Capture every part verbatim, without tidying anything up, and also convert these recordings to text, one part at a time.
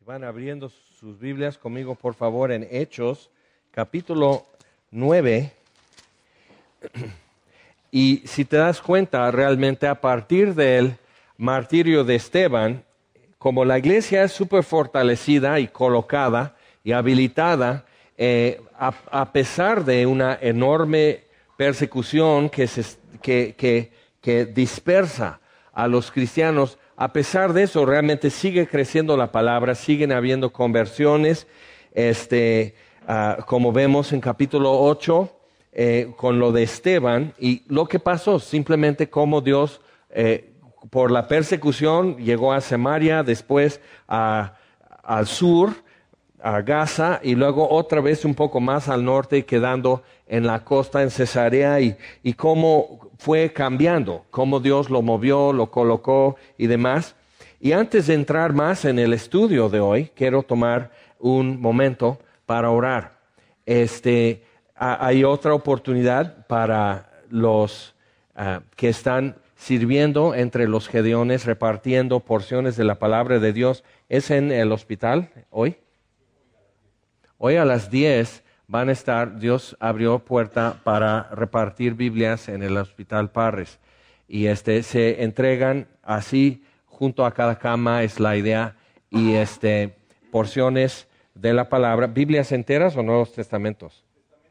Van abriendo sus Biblias conmigo, por favor, en Hechos, capítulo nueve. Y si te das cuenta, realmente a partir del martirio de Esteban, como la iglesia es súper fortalecida y colocada y habilitada, eh, a, a pesar de una enorme persecución que, se, que, que, que dispersa a los cristianos, a pesar de eso, realmente sigue creciendo la palabra, siguen habiendo conversiones, este, uh, como vemos en capítulo ocho, eh, con lo de Esteban, y lo que pasó, simplemente como Dios, eh, por la persecución, llegó a Samaria, después a, al sur, a Gaza, y luego otra vez un poco más al norte, quedando en la costa, en Cesarea, y, y cómo fue cambiando, cómo Dios lo movió, lo colocó y demás. Y antes de entrar más en el estudio de hoy, quiero tomar un momento para orar. Este, a, hay otra oportunidad para los uh, que están sirviendo entre los gedeones, repartiendo porciones de la palabra de Dios. ¿Es en el hospital hoy? Hoy a las diez van a estar, Dios abrió puerta para repartir Biblias en el Hospital Parres. Y este, se entregan así, junto a cada cama es la idea, y este, porciones de la palabra. ¿Biblias enteras o Nuevos Testamentos?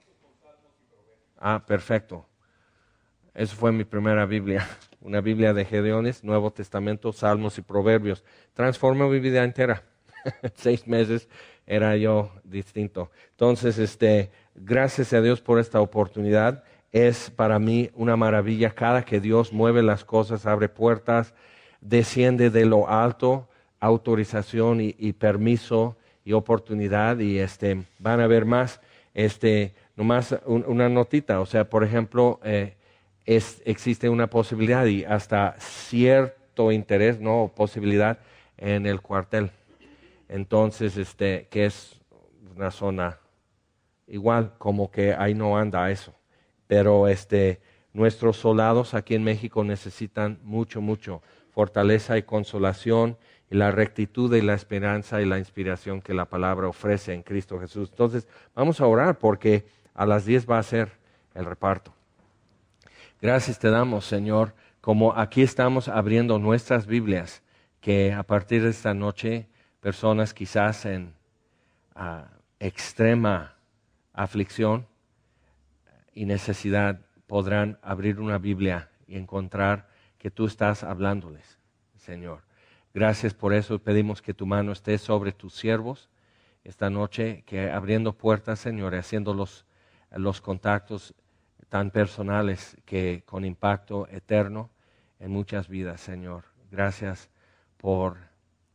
Ah, perfecto. Esa fue mi primera Biblia. Una Biblia de Gedeones, Nuevo Testamento, Salmos y Proverbios. Transformó mi vida entera. Seis meses era yo distinto. Entonces, este, gracias a Dios por esta oportunidad. Es para mí una maravilla cada que Dios mueve las cosas, abre puertas, desciende de lo alto, autorización y, y permiso y oportunidad. Y este, van a ver más, este, nomás un, una notita. O sea, por ejemplo, eh, es, existe una posibilidad y hasta cierto interés, no posibilidad en el cuartel. Entonces, este, que es una zona igual, como que ahí no anda eso. Pero este, nuestros soldados aquí en México necesitan mucho, mucho fortaleza y consolación y la rectitud y la esperanza y la inspiración que la palabra ofrece en Cristo Jesús. Entonces, vamos a orar porque a las diez va a ser el reparto. Gracias te damos, Señor, como aquí estamos abriendo nuestras Biblias, que a partir de esta noche personas quizás en uh, extrema aflicción y necesidad podrán abrir una Biblia y encontrar que tú estás hablándoles, Señor. Gracias por eso, pedimos que tu mano esté sobre tus siervos esta noche, que abriendo puertas, Señor, y haciendo los, los contactos tan personales que con impacto eterno en muchas vidas, Señor. Gracias por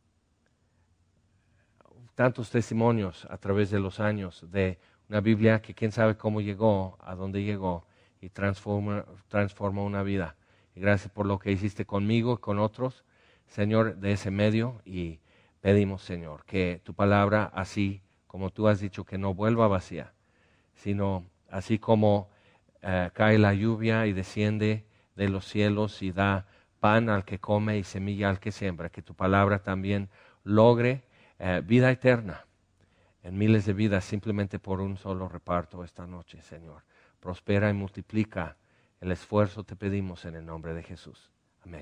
tantos testimonios a través de los años de una Biblia que quién sabe cómo llegó, a dónde llegó y transforma, transformó una vida. Y gracias por lo que hiciste conmigo y con otros, Señor, de ese medio. Y pedimos, Señor, que tu palabra, así como tú has dicho, que no vuelva vacía, sino así como uh, cae la lluvia y desciende de los cielos y da pan al que come y semilla al que siembra, que tu palabra también logre Eh, vida eterna en miles de vidas simplemente por un solo reparto esta noche, Señor. Prospera y multiplica el esfuerzo, te pedimos en el nombre de Jesús. Amén.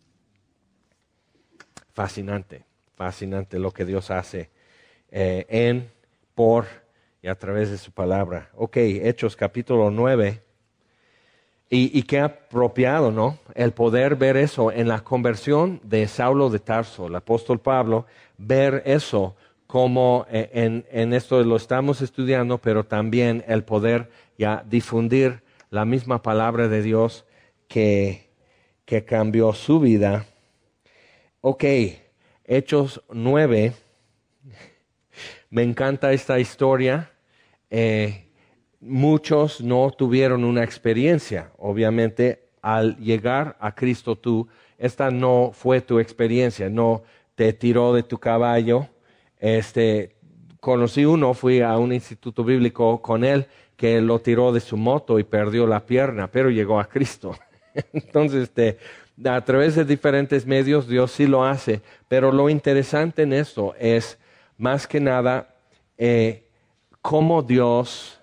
Fascinante, fascinante lo que Dios hace eh, en, por y a través de su palabra. Ok, Hechos capítulo nueve. Y, y qué apropiado, ¿no? El poder ver eso en la conversión de Saulo de Tarso, el apóstol Pablo, ver eso como eh, en, en esto lo estamos estudiando, pero también el poder ya difundir la misma palabra de Dios que, que cambió su vida. Ok, Hechos nueve. Me encanta esta historia. Eh, Muchos no tuvieron una experiencia. Obviamente, al llegar a Cristo tú, esta no fue tu experiencia, no te tiró de tu caballo. Este, conocí uno, fui a un instituto bíblico con él, que lo tiró de su moto y perdió la pierna, pero llegó a Cristo. Entonces, este, a través de diferentes medios, Dios sí lo hace. Pero lo interesante en esto es más que nada eh, cómo Dios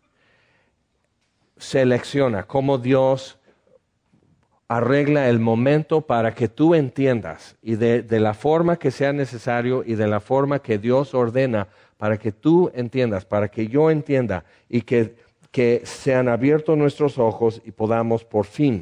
selecciona, cómo Dios arregla el momento para que tú entiendas y de, de la forma que sea necesario y de la forma que Dios ordena para que tú entiendas, para que yo entienda y que, que sean abiertos nuestros ojos y podamos por fin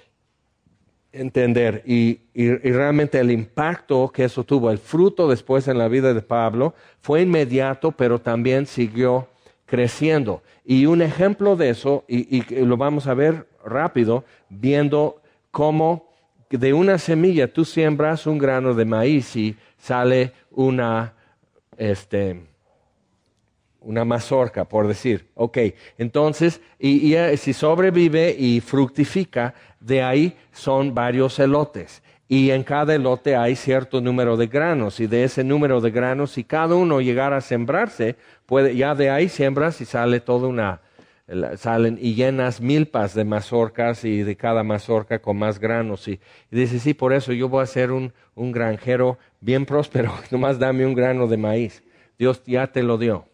entender. Y, y, y realmente el impacto que eso tuvo, el fruto después en la vida de Pablo, fue inmediato, pero también siguió creciendo. Y un ejemplo de eso, y, y lo vamos a ver rápido, viendo cómo de una semilla tú siembras un grano de maíz y sale una, este, una mazorca, por decir. Ok, entonces, y, y si sobrevive y fructifica, de ahí son varios elotes. Y en cada elote hay cierto número de granos, y de ese número de granos, si cada uno llegara a sembrarse, puede, ya de ahí siembras y sale toda una, salen y llenas milpas de mazorcas y de cada mazorca con más granos. Y, y dices, sí, por eso yo voy a ser un, un granjero bien próspero, nomás dame un grano de maíz. Dios ya te lo dio.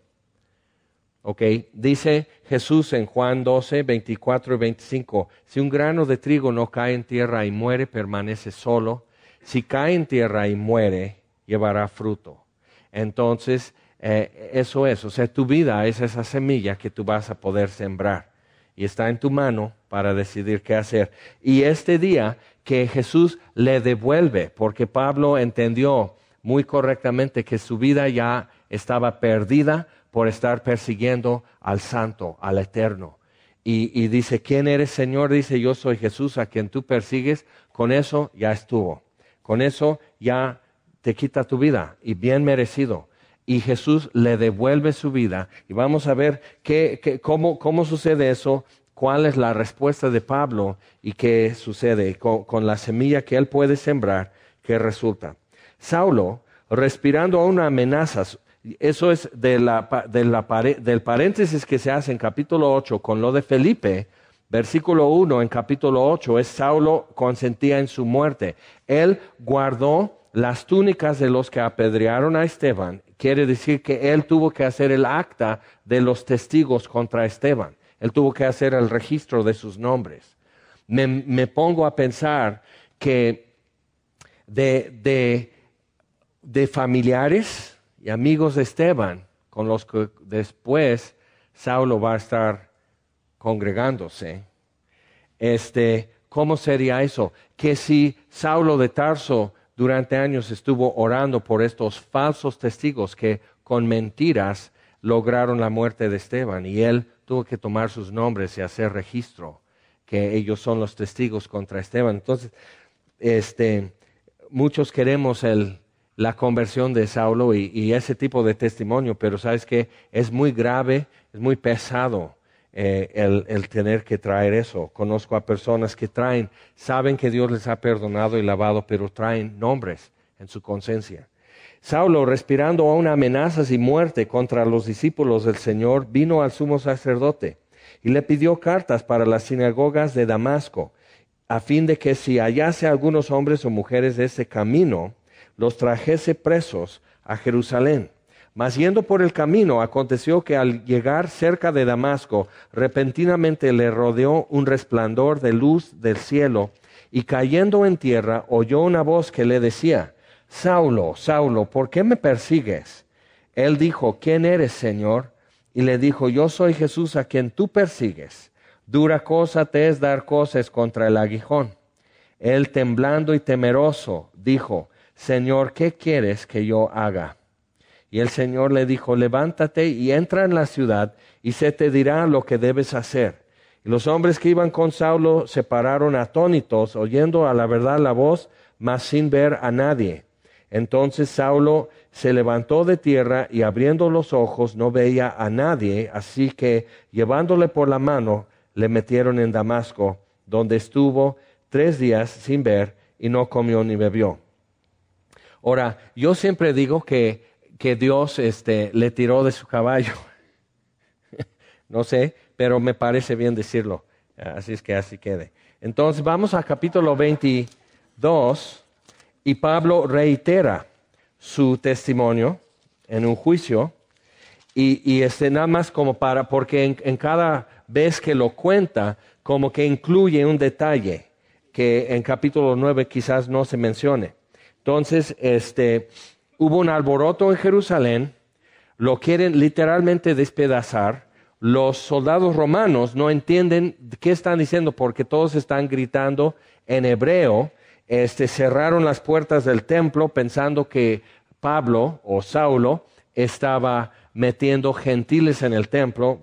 Ok, dice Jesús en Juan doce, veinticuatro y veinticinco, si un grano de trigo no cae en tierra y muere, permanece solo. Si cae en tierra y muere, llevará fruto. Entonces, eh, eso es, o sea, tu vida es esa semilla que tú vas a poder sembrar. Y está en tu mano para decidir qué hacer. Y este día que Jesús le devuelve, porque Pablo entendió muy correctamente que su vida ya estaba perdida por estar persiguiendo al santo, al eterno. Y, y dice, ¿quién eres, Señor? Dice, yo soy Jesús a quien tú persigues. Con eso ya estuvo. Con eso ya te quita tu vida y bien merecido. Y Jesús le devuelve su vida. Y vamos a ver qué, qué, cómo, cómo sucede eso, cuál es la respuesta de Pablo y qué sucede con, con la semilla que él puede sembrar, qué resulta. Saulo, respirando aún amenazas. Eso es de la, de la, del paréntesis que se hace en capítulo ocho con lo de Felipe, versículo uno en capítulo ocho, es Saulo consentía en su muerte. Él guardó las túnicas de los que apedrearon a Esteban. Quiere decir que él tuvo que hacer el acta de los testigos contra Esteban. Él tuvo que hacer el registro de sus nombres. Me, me pongo a pensar que de, de, de familiares y amigos de Esteban, con los que después Saulo va a estar congregándose. Este, ¿cómo sería eso? Que si Saulo de Tarso durante años estuvo orando por estos falsos testigos que con mentiras lograron la muerte de Esteban, y él tuvo que tomar sus nombres y hacer registro, que ellos son los testigos contra Esteban. Entonces, este, muchos queremos el la conversión de Saulo y, y ese tipo de testimonio, pero sabes que es muy grave, es muy pesado eh, el, el tener que traer eso. Conozco a personas que traen, saben que Dios les ha perdonado y lavado, pero traen nombres en su conciencia. Saulo, respirando aún amenazas y muerte contra los discípulos del Señor, vino al sumo sacerdote y le pidió cartas para las sinagogas de Damasco, a fin de que si hallase algunos hombres o mujeres de ese camino, los trajese presos a Jerusalén. Mas yendo por el camino, aconteció que al llegar cerca de Damasco, repentinamente le rodeó un resplandor de luz del cielo, y cayendo en tierra, oyó una voz que le decía, Saulo, Saulo, ¿por qué me persigues? Él dijo, ¿quién eres, Señor? Y le dijo, yo soy Jesús a quien tú persigues. Dura cosa te es dar cosas contra el aguijón. Él, temblando y temeroso, dijo, Señor, ¿qué quieres que yo haga? Y el Señor le dijo, levántate y entra en la ciudad, y se te dirá lo que debes hacer. Y los hombres que iban con Saulo se pararon atónitos, oyendo a la verdad la voz, mas sin ver a nadie. Entonces Saulo se levantó de tierra, y abriendo los ojos no veía a nadie, así que, llevándole por la mano, le metieron en Damasco, donde estuvo tres días sin ver, y no comió ni bebió. Ahora, yo siempre digo que, que Dios este, le tiró de su caballo. No sé, pero me parece bien decirlo. Así es que así quede. Entonces, vamos al capítulo veintidós, y Pablo reitera su testimonio en un juicio, y, y este, nada más como para, porque en, en cada vez que lo cuenta, como que incluye un detalle que en capítulo nueve quizás no se mencione. Entonces, este, hubo un alboroto en Jerusalén, lo quieren literalmente despedazar. Los soldados romanos no entienden qué están diciendo porque todos están gritando en hebreo. Este, cerraron las puertas del templo pensando que Pablo o Saulo estaba metiendo gentiles en el templo,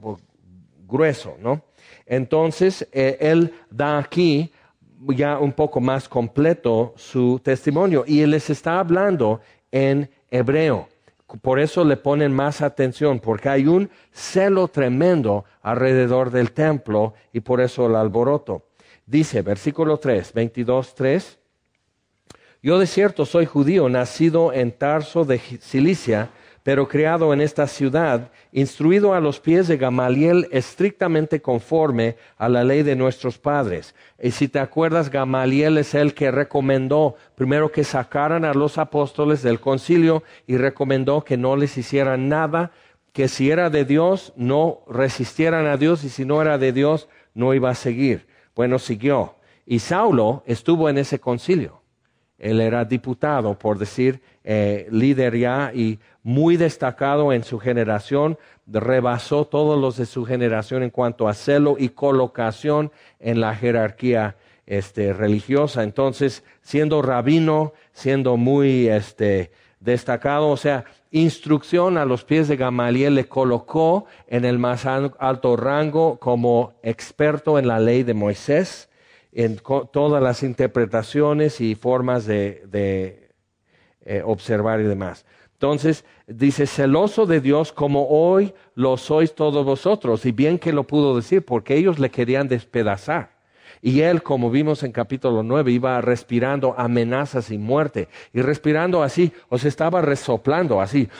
grueso, ¿no? Entonces, eh, él da aquí ya un poco más completo su testimonio y él les está hablando en hebreo. Por eso le ponen más atención, porque hay un celo tremendo alrededor del templo y por eso el alboroto. Dice, versículo tres, veintidós, tres, yo de cierto soy judío, nacido en Tarso de Cilicia, pero criado en esta ciudad, instruido a los pies de Gamaliel estrictamente conforme a la ley de nuestros padres. Y si te acuerdas, Gamaliel es el que recomendó primero que sacaran a los apóstoles del concilio y recomendó que no les hicieran nada, que si era de Dios no resistieran a Dios y si no era de Dios no iba a seguir. Bueno, siguió. Y Saulo estuvo en ese concilio. Él era diputado, por decir, eh, líder ya y muy destacado en su generación, rebasó todos los de su generación en cuanto a celo y colocación en la jerarquía este, religiosa. Entonces, siendo rabino, siendo muy este, destacado, o sea, instrucción a los pies de Gamaliel le colocó en el más alto rango como experto en la ley de Moisés, en co- todas las interpretaciones y formas de, de eh, observar y demás. Entonces, dice, celoso de Dios como hoy lo sois todos vosotros. Y bien que lo pudo decir, porque ellos le querían despedazar. Y él, como vimos en capítulo nueve, iba respirando amenazas y muerte. Y respirando así, o sea, estaba resoplando así.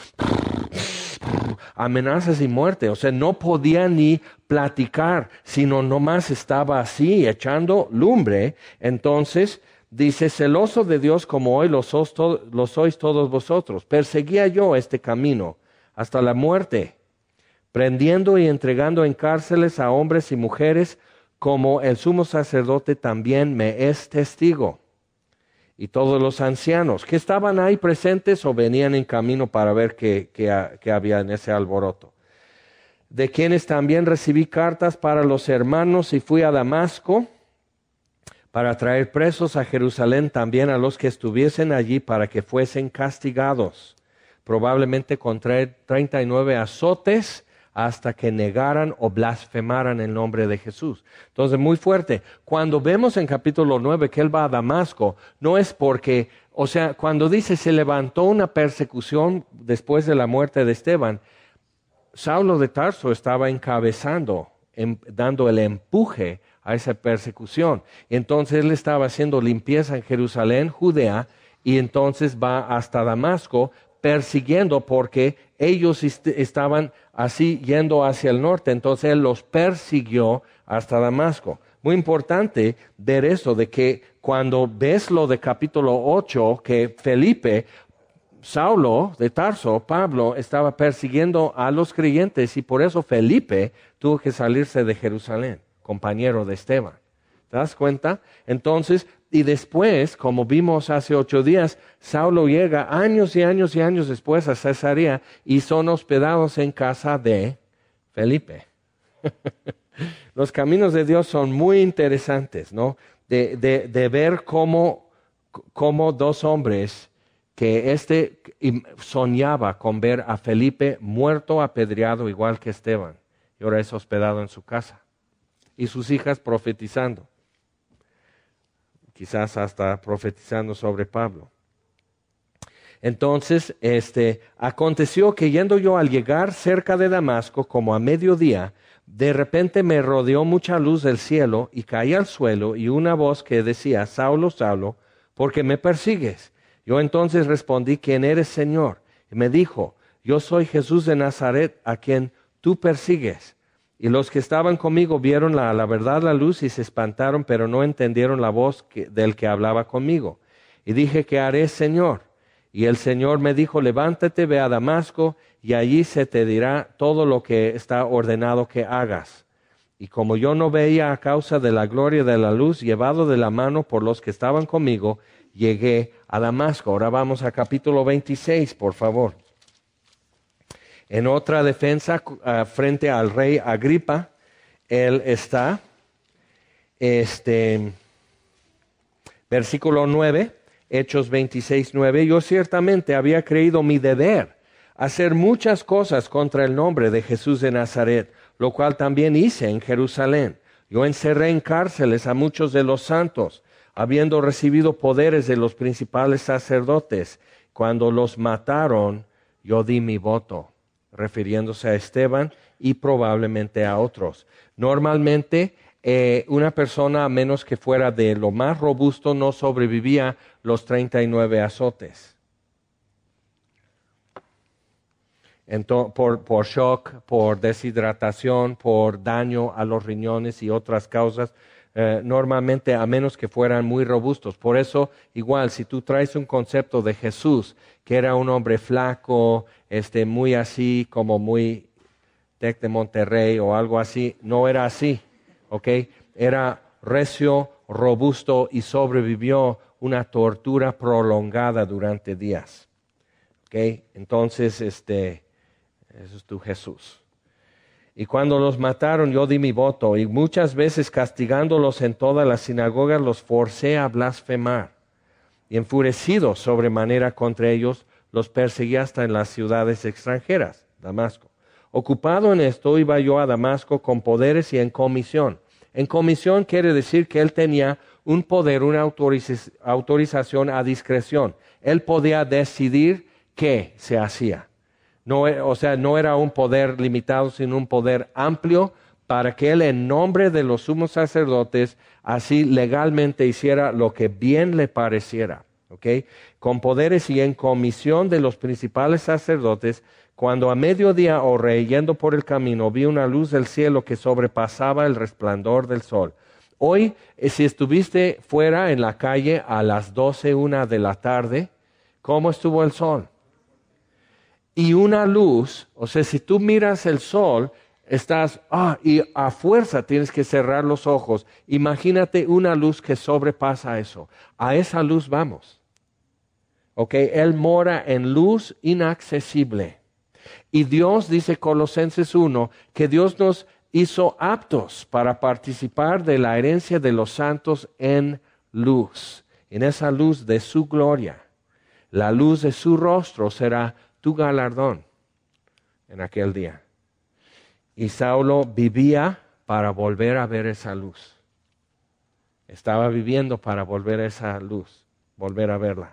Amenazas y muerte, o sea, no podía ni platicar, sino nomás estaba así, echando lumbre. Entonces, dice, celoso de Dios como hoy lo sois, to- lo sois todos vosotros. Perseguía yo este camino hasta la muerte, prendiendo y entregando en cárceles a hombres y mujeres, como el sumo sacerdote también me es testigo. Y todos los ancianos que estaban ahí presentes o venían en camino para ver qué, qué, qué había en ese alboroto. De quienes también recibí cartas para los hermanos y fui a Damasco para traer presos a Jerusalén también a los que estuviesen allí para que fuesen castigados, probablemente con treinta y nueve azotes hasta que negaran o blasfemaran el nombre de Jesús. Entonces, muy fuerte. Cuando vemos en capítulo nueve que él va a Damasco, no es porque, o sea, cuando dice se levantó una persecución después de la muerte de Esteban, Saulo de Tarso estaba encabezando, em, dando el empuje a esa persecución. Entonces él estaba haciendo limpieza en Jerusalén, Judea, y entonces va hasta Damasco persiguiendo porque ellos est- estaban así yendo hacia el norte. Entonces él los persiguió hasta Damasco. Muy importante ver eso, de que cuando ves lo de capítulo ocho, que Felipe, Saulo de Tarso, Pablo, estaba persiguiendo a los creyentes y por eso Felipe tuvo que salirse de Jerusalén, compañero de Esteban. ¿Te das cuenta? Entonces, y después, como vimos hace ocho días, Saulo llega años y años y años después a Cesarea y son hospedados en casa de Felipe. Los caminos de Dios son muy interesantes, ¿no? De, de, de ver cómo, cómo dos hombres que este soñaba con ver a Felipe muerto, apedreado, igual que Esteban, y ahora es hospedado en su casa. Y sus hijas profetizando. Quizás hasta profetizando sobre Pablo. Entonces, este, aconteció que yendo yo al llegar cerca de Damasco, como a mediodía, de repente me rodeó mucha luz del cielo y caí al suelo y una voz que decía, Saulo, Saulo, ¿por qué me persigues? Yo entonces respondí, ¿quién eres, Señor? Y me dijo, yo soy Jesús de Nazaret, a quien tú persigues. Y los que estaban conmigo vieron la, la verdad la luz y se espantaron, pero no entendieron la voz que, del que hablaba conmigo. Y dije, ¿qué haré, Señor? Y el Señor me dijo, levántate, ve a Damasco, y allí se te dirá todo lo que está ordenado que hagas. Y como yo no veía a causa de la gloria de la luz, llevado de la mano por los que estaban conmigo, llegué a Damasco. Ahora vamos a capítulo veintiséis, por favor. En otra defensa uh, frente al rey Agripa, él está, este, versículo nueve, Hechos veintiséis, nueve, yo ciertamente había creído mi deber hacer muchas cosas contra el nombre de Jesús de Nazaret, lo cual también hice en Jerusalén. Yo encerré en cárceles a muchos de los santos, habiendo recibido poderes de los principales sacerdotes. Cuando los mataron, yo di mi voto, refiriéndose a Esteban y probablemente a otros. Normalmente, eh, una persona, a menos que fuera de lo más robusto, no sobrevivía los treinta y nueve azotes. Entonces, por, por shock, por deshidratación, por daño a los riñones y otras causas, eh, normalmente a menos que fueran muy robustos. Por eso, igual, si tú traes un concepto de Jesús, que era un hombre flaco, este, muy así, como muy Tec de Monterrey o algo así, no era así, ¿ok? Era recio, robusto y sobrevivió una tortura prolongada durante días, ¿ok? Entonces, este... eso es tu Jesús. Y cuando los mataron, yo di mi voto, y muchas veces castigándolos en todas las sinagogas, los forcé a blasfemar. Y enfurecido sobremanera contra ellos, los perseguí hasta en las ciudades extranjeras, Damasco. Ocupado en esto, iba yo a Damasco con poderes y en comisión. En comisión quiere decir que él tenía un poder, una autoriz- autorización a discreción. Él podía decidir qué se hacía. No, o sea, no era un poder limitado, sino un poder amplio para que él, en nombre de los sumos sacerdotes, así legalmente hiciera lo que bien le pareciera. ¿Okay? Con poderes y en comisión de los principales sacerdotes, cuando a mediodía, oh rey, yendo por el camino, vi una luz del cielo que sobrepasaba el resplandor del sol. Hoy, si estuviste fuera en la calle a las doce, una de la tarde, ¿cómo estuvo el sol? Y una luz, o sea, si tú miras el sol, estás, ah, y a fuerza tienes que cerrar los ojos. Imagínate una luz que sobrepasa eso. A esa luz vamos. Ok, Él mora en luz inaccesible. Y Dios, dice Colosenses uno, que Dios nos hizo aptos para participar de la herencia de los santos en luz. En esa luz de su gloria. La luz de su rostro será tu galardón en aquel día. Y Saulo vivía para volver a ver esa luz. Estaba viviendo para volver a esa luz, volver a verla.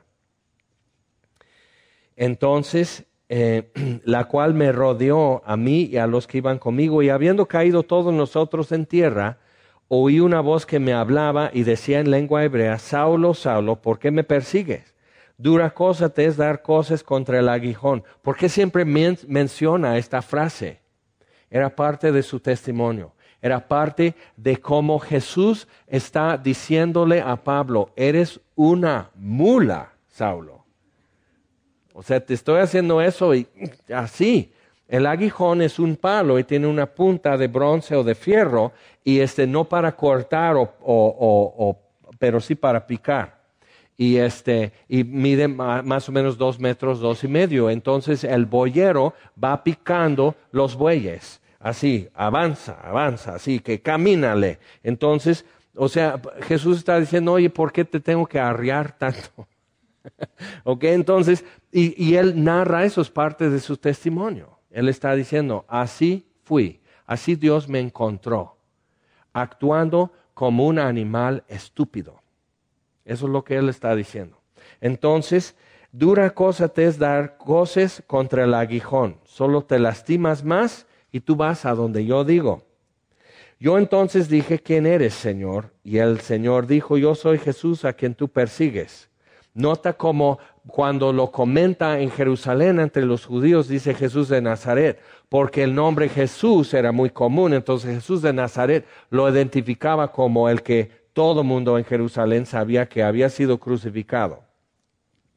Entonces, eh, la cual me rodeó a mí y a los que iban conmigo, y habiendo caído todos nosotros en tierra, oí una voz que me hablaba y decía en lengua hebrea, Saulo, Saulo, ¿por qué me persigues? Dura cosa te es dar cosas contra el aguijón. ¿Por qué siempre men- menciona esta frase? Era parte de su testimonio. Era parte de cómo Jesús está diciéndole a Pablo, eres una mula, Saulo. O sea, te estoy haciendo eso y así. El aguijón es un palo y tiene una punta de bronce o de fierro y este no para cortar o, o, o, o pero sí para picar. Y este, y mide más o menos dos metros, dos y medio. Entonces el boyero va picando los bueyes. Así, avanza, avanza, así que camínale. Entonces, o sea, Jesús está diciendo, oye, ¿por qué te tengo que arriar tanto? Ok, entonces, y, y él narra eso, es parte de su testimonio. Él está diciendo, así fui, así Dios me encontró, actuando como un animal estúpido. Eso es lo que él está diciendo. Entonces, dura cosa te es dar goces contra el aguijón. Solo te lastimas más y tú vas a donde yo digo. Yo entonces dije, ¿quién eres, Señor? Y el Señor dijo, yo soy Jesús a quien tú persigues. Nota como cuando lo comenta en Jerusalén entre los judíos, dice Jesús de Nazaret, porque el nombre Jesús era muy común. Entonces Jesús de Nazaret lo identificaba como el que todo mundo en Jerusalén sabía que había sido crucificado.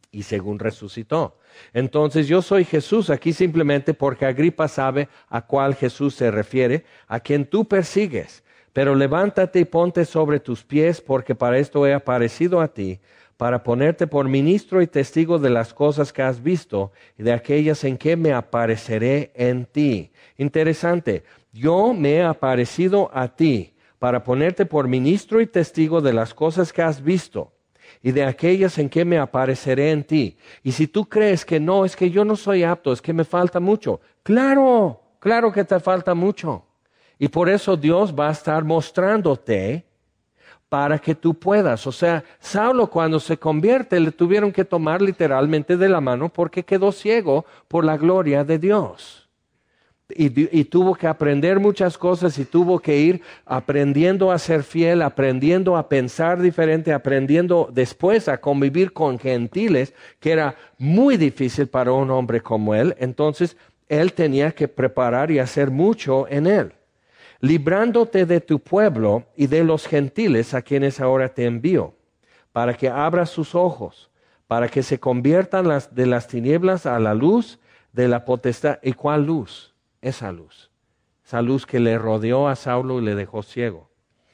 y según resucitó. Entonces yo soy Jesús aquí simplemente porque Agripa sabe a cuál Jesús se refiere, a quien tú persigues. Pero levántate y ponte sobre tus pies, porque para esto he aparecido a ti, para ponerte por ministro y testigo de las cosas que has visto y de aquellas en que me apareceré en ti. Interesante, yo me he aparecido a ti para ponerte por ministro y testigo de las cosas que has visto y de aquellas en que me apareceré en ti. Y si tú crees que no, es que yo no soy apto, es que me falta mucho. Claro, claro que te falta mucho. Y por eso Dios va a estar mostrándote para que tú puedas. O sea, Saulo cuando se convierte le tuvieron que tomar literalmente de la mano porque quedó ciego por la gloria de Dios. Y, y tuvo que aprender muchas cosas y tuvo que ir aprendiendo a ser fiel, aprendiendo a pensar diferente, aprendiendo después a convivir con gentiles, que era muy difícil para un hombre como él. Entonces, él tenía que preparar y hacer mucho en él. Librándote de tu pueblo y de los gentiles a quienes ahora te envío, para que abras sus ojos, para que se conviertan las, de las tinieblas a la luz de la potestad. ¿Y cuál luz? Esa luz, esa luz que le rodeó a Saulo y le dejó ciego.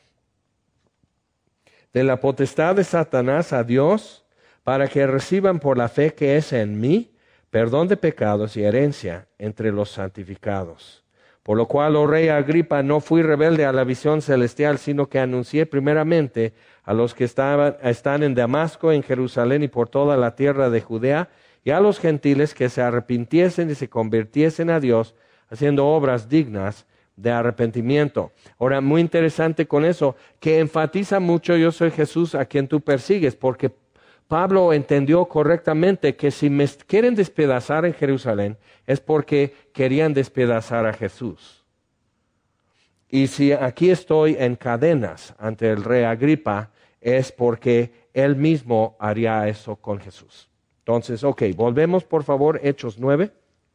De la potestad de Satanás a Dios, para que reciban por la fe que es en mí, perdón de pecados y herencia entre los santificados. Por lo cual, oh rey Agripa, no fui rebelde a la visión celestial, sino que anuncié primeramente a los que estaban, están en Damasco, en Jerusalén y por toda la tierra de Judea, y a los gentiles que se arrepintiesen y se convirtiesen a Dios, haciendo obras dignas de arrepentimiento. Ahora, muy interesante con eso, que enfatiza mucho yo soy Jesús a quien tú persigues, porque Pablo entendió correctamente que si me quieren despedazar en Jerusalén es porque querían despedazar a Jesús. Y si aquí estoy en cadenas ante el rey Agripa es porque él mismo haría eso con Jesús. Entonces, ok, volvemos por favor, Hechos nueve.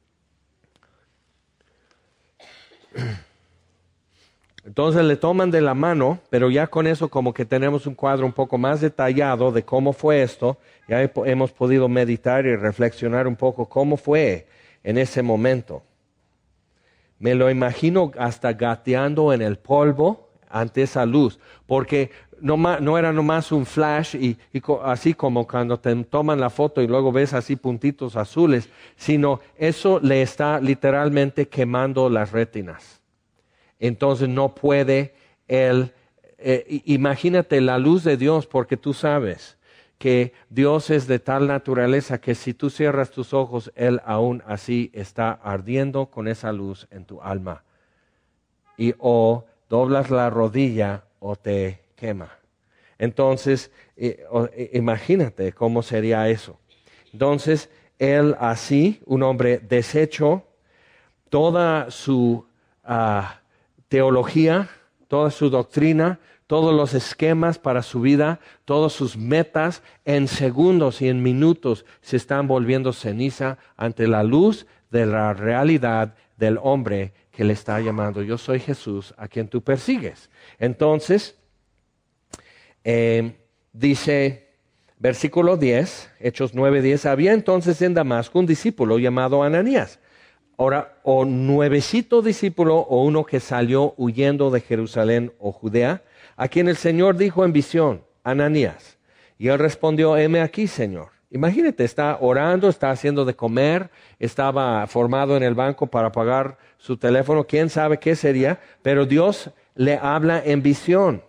Entonces le toman de la mano, pero ya con eso como que tenemos un cuadro un poco más detallado de cómo fue esto. Ya hemos podido meditar y reflexionar un poco cómo fue en ese momento. Me lo imagino hasta gateando en el polvo ante esa luz, porque no, no era nomás un flash y, y así como cuando te toman la foto y luego ves así puntitos azules, sino eso le está literalmente quemando las rétinas. Entonces no puede él, eh, imagínate la luz de Dios, porque tú sabes que Dios es de tal naturaleza que si tú cierras tus ojos, Él aún así está ardiendo con esa luz en tu alma. Y o doblas la rodilla o te quema. Entonces, eh, eh, imagínate cómo sería eso. Entonces, Él así, un hombre deshecho, toda su Uh, teología, toda su doctrina, todos los esquemas para su vida, todas sus metas, en segundos y en minutos se están volviendo ceniza ante la luz de la realidad del hombre que le está llamando, yo soy Jesús a quien tú persigues. Entonces, eh, dice, versículo diez, Hechos nueve diez, había entonces en Damasco un discípulo llamado Ananías. Ahora, o nuevecito discípulo o uno que salió huyendo de Jerusalén o Judea, a quien el Señor dijo en visión, Ananías. Y él respondió, heme aquí, Señor. Imagínate, está orando, está haciendo de comer, estaba formado en el banco para pagar su teléfono, quién sabe qué sería, pero Dios le habla en visión.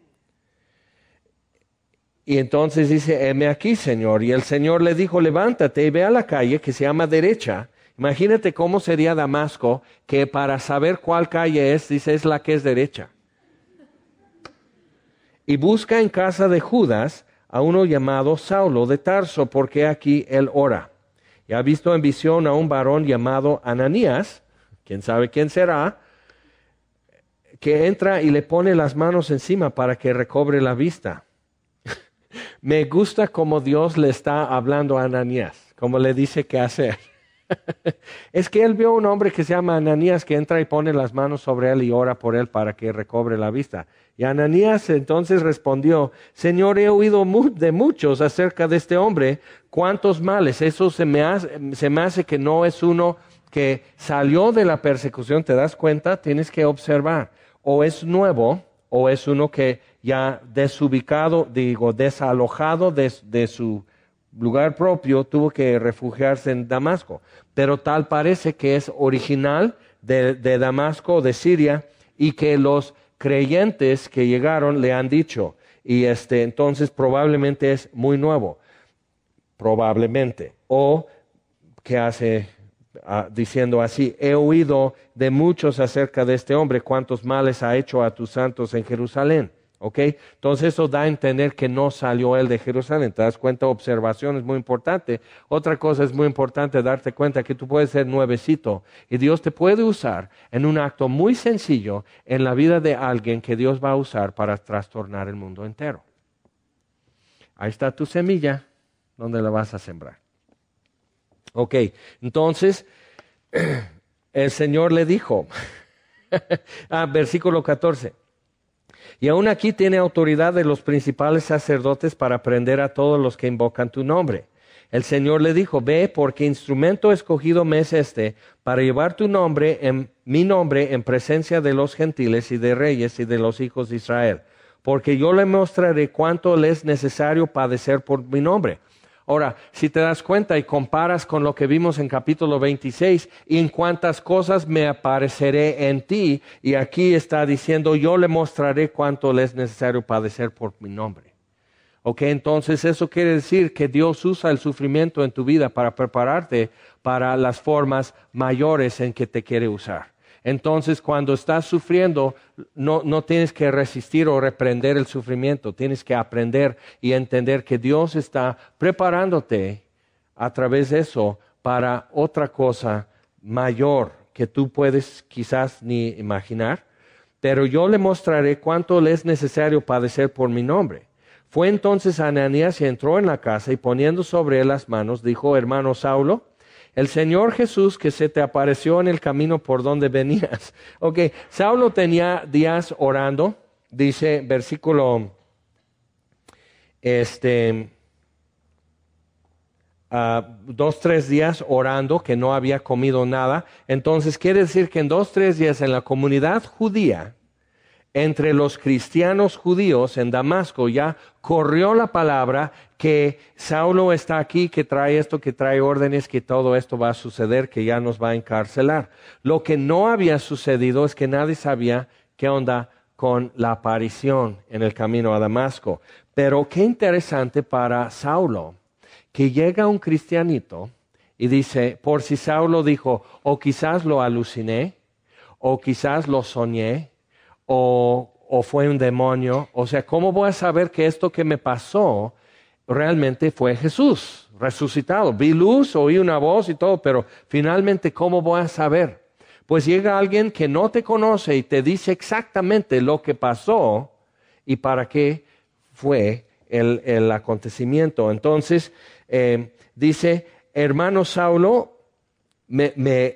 Y entonces dice, heme aquí, Señor. Y el Señor le dijo, levántate y ve a la calle que se llama Derecha. Imagínate cómo sería Damasco, que para saber cuál calle es, dice, es la que es derecha. Y busca en casa de Judas a uno llamado Saulo de Tarso, porque aquí él ora. Y ha visto en visión a un varón llamado Ananías, quién sabe quién será, que entra y le pone las manos encima para que recobre la vista. Me gusta cómo Dios le está hablando a Ananías, cómo le dice qué hacer. Es que él vio a un hombre que se llama Ananías que entra y pone las manos sobre él y ora por él para que recobre la vista. Y Ananías entonces respondió, Señor, he oído mu- de muchos acerca de este hombre, cuántos males. Eso se me, hace, se me hace que no es uno que salió de la persecución, ¿te das cuenta? Tienes que observar. O es nuevo, o es uno que ya desubicado, digo, desalojado de, de su lugar propio, tuvo que refugiarse en Damasco. Pero tal parece que es original de, de Damasco, de Siria, y que los creyentes que llegaron le han dicho. Y este, entonces probablemente es muy nuevo. Probablemente. O que hace uh, diciendo así, he oído de muchos acerca de este hombre, cuántos males ha hecho a tus santos en Jerusalén. ¿Ok? Entonces eso da a entender que no salió él de Jerusalén. ¿Te das cuenta? Observación es muy importante. Otra cosa es muy importante darte cuenta que tú puedes ser nuevecito y Dios te puede usar en un acto muy sencillo en la vida de alguien que Dios va a usar para trastornar el mundo entero. Ahí está tu semilla, donde la vas a sembrar. Ok, entonces el Señor le dijo, ah, versículo catorce. Y aún aquí tiene autoridad de los principales sacerdotes para prender a todos los que invocan tu nombre. El Señor le dijo, ve, porque instrumento escogido me es este, para llevar tu nombre, en, mi nombre, en presencia de los gentiles y de reyes y de los hijos de Israel. Porque yo le mostraré cuánto le es necesario padecer por mi nombre. Ahora, si te das cuenta y comparas con lo que vimos en capítulo veintiséis, y en cuántas cosas me apareceré en ti, y aquí está diciendo, yo le mostraré cuánto le es necesario padecer por mi nombre. Ok, entonces eso quiere decir que Dios usa el sufrimiento en tu vida para prepararte para las formas mayores en que te quiere usar. Entonces, cuando estás sufriendo, no, no tienes que resistir o reprender el sufrimiento. Tienes que aprender y entender que Dios está preparándote a través de eso para otra cosa mayor que tú puedes quizás ni imaginar. Pero yo le mostraré cuánto le es necesario padecer por mi nombre. Fue entonces Ananías y entró en la casa y poniendo sobre él las manos, dijo, hermano Saulo, el Señor Jesús que se te apareció en el camino por donde venías. Ok, Saulo tenía días orando, dice versículo, este, uh, dos, tres días orando, que no había comido nada. Entonces quiere decir que en dos, tres días en la comunidad judía, entre los cristianos judíos en Damasco, ya corrió la palabra que Saulo está aquí, que trae esto, que trae órdenes, que todo esto va a suceder, que ya nos va a encarcelar. Lo que no había sucedido es que nadie sabía qué onda con la aparición en el camino a Damasco. Pero qué interesante para Saulo, que llega un cristianito y dice, por si Saulo dijo, o quizás lo aluciné, o quizás lo soñé, O, o fue un demonio. O sea, ¿cómo voy a saber que esto que me pasó realmente fue Jesús resucitado? Vi luz, oí una voz y todo, pero finalmente, ¿cómo voy a saber? Pues llega alguien que no te conoce y te dice exactamente lo que pasó y para qué fue el, el acontecimiento. Entonces, eh, dice, hermano Saulo, me, me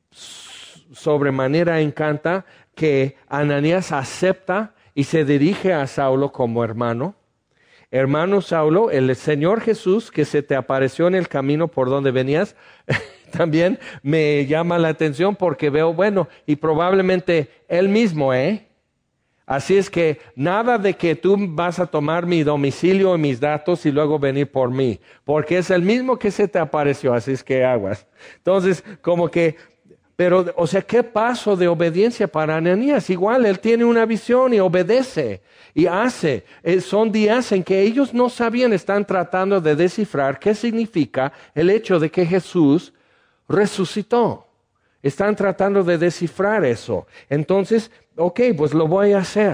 sobremanera encanta que Ananías acepta y se dirige a Saulo como hermano. Hermano Saulo, el Señor Jesús que se te apareció en el camino por donde venías, también me llama la atención porque veo, bueno, y probablemente él mismo, ¿eh? Así es que nada de que tú vas a tomar mi domicilio y mis datos y luego venir por mí, porque es el mismo que se te apareció, así es que aguas. Entonces, como que Pero, o sea, ¿qué paso de obediencia para Ananías? Igual, él tiene una visión y obedece y hace. Eh, son días en que ellos no sabían, están tratando de descifrar qué significa el hecho de que Jesús resucitó. Están tratando de descifrar eso. Entonces, ok, pues lo voy a hacer.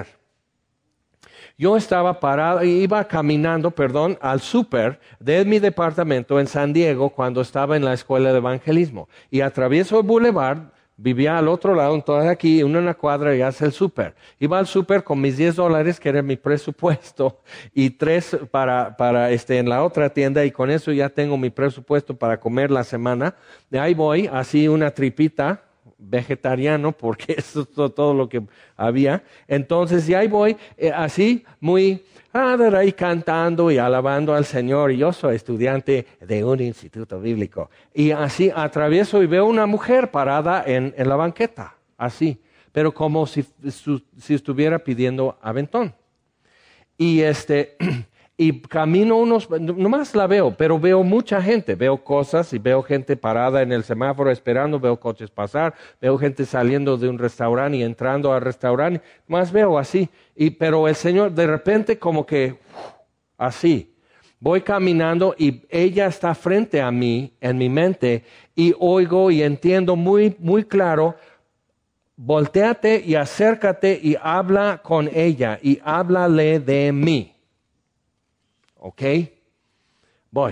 Yo estaba parado, iba caminando, perdón, al súper de mi departamento en San Diego cuando estaba en la escuela de evangelismo. Y atravieso el boulevard vivía al otro lado, entonces aquí, uno en la cuadra y hace el súper. Iba al súper con mis diez dólares, que era mi presupuesto, y tres para, para este, en la otra tienda, y con eso ya tengo mi presupuesto para comer la semana. De ahí voy, así una tripita, vegetariano, porque eso es todo, todo lo que había. Entonces, y ahí voy, eh, así, muy... ahí cantando y alabando al Señor. Y yo soy estudiante de un instituto bíblico. Y así atravieso y veo una mujer parada en, en la banqueta, así, pero como si, su, si estuviera pidiendo aventón. Y este... Y camino unos, nomás la veo, pero veo mucha gente, veo cosas y veo gente parada en el semáforo esperando, veo coches pasar, veo gente saliendo de un restaurante y entrando al restaurante, más veo así. Y, pero el Señor de repente como que así, voy caminando y ella está frente a mí en mi mente y oigo y entiendo muy, muy claro, voltéate y acércate y habla con ella y háblale de mí. ¿Ok? Voy.